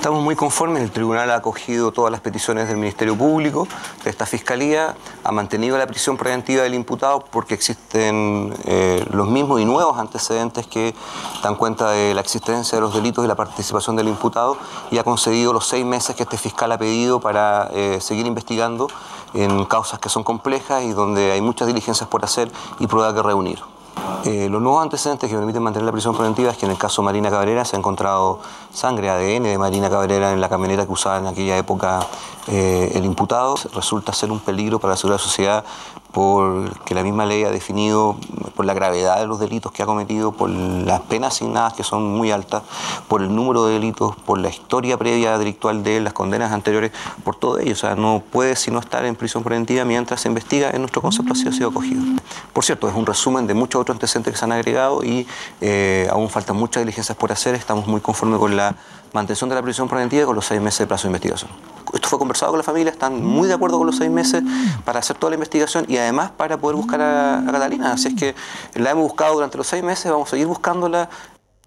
Estamos muy conformes, el tribunal ha acogido todas las peticiones del Ministerio Público, de esta Fiscalía, ha mantenido la prisión preventiva del imputado porque existen los mismos y nuevos antecedentes que dan cuenta de la existencia de los delitos y la participación del imputado, y ha concedido los 6 meses que este fiscal ha pedido para seguir investigando en causas que son complejas y donde hay muchas diligencias por hacer y pruebas que reunir. Los nuevos antecedentes que permiten mantener la prisión preventiva es que en el caso Marina Cabrera se ha encontrado sangre, ADN de Marina Cabrera en la camioneta que usaba en aquella época el imputado. Resulta ser un peligro para la seguridad de la sociedad porque la misma ley ha definido, por la gravedad de los delitos que ha cometido, por las penas asignadas que son muy altas, por el número de delitos, por la historia previa delictual de él, las condenas anteriores, por todo ello. O sea, no puede sino estar en prisión preventiva mientras se investiga. En nuestro concepto ha sido acogido. Por cierto, es un resumen de muchos otros antecedentes que se han agregado y aún faltan muchas diligencias por hacer. Estamos muy conformes con la mantención de la prisión preventiva y con los 6 meses de plazo de investigación. Esto fue conversado con la familia, están muy de acuerdo con los 6 meses para hacer toda la investigación y además para poder buscar a Catalina. Así es que la hemos buscado durante los 6 meses, vamos a seguir buscándola